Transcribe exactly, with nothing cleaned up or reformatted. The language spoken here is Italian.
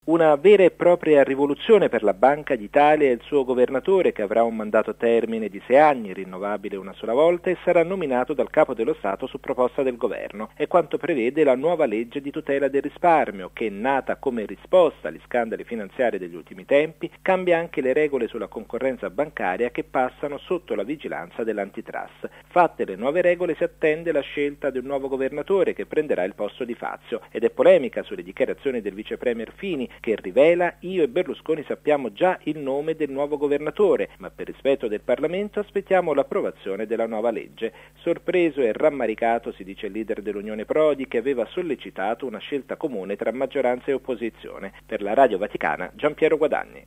Una vera e propria rivoluzione per la Banca d'Italia e il suo governatore, che avrà un mandato a termine di sei anni, rinnovabile una sola volta, e sarà nominato dal Capo dello Stato su proposta del governo. È quanto prevede la nuova legge di tutela del risparmio, che, nata come risposta agli scandali finanziari degli ultimi tempi, cambia anche le regole sulla concorrenza bancaria, che passano sotto la vigilanza dell'antitrust. Fatte le nuove regole, si attende la scelta di un nuovo governatore che prenderà il posto di Fazio, ed è polemica sulle dichiarazioni del vice premier Fini, che rivela: io e Berlusconi sappiamo già il nome del nuovo governatore, ma per rispetto del Parlamento aspettiamo l'approvazione della nuova legge. Sorpreso e rammaricato, si dice il leader dell'Unione Prodi, che aveva sollecitato una scelta comune tra maggioranza e opposizione. Per la Radio Vaticana, Giampiero Guadagni.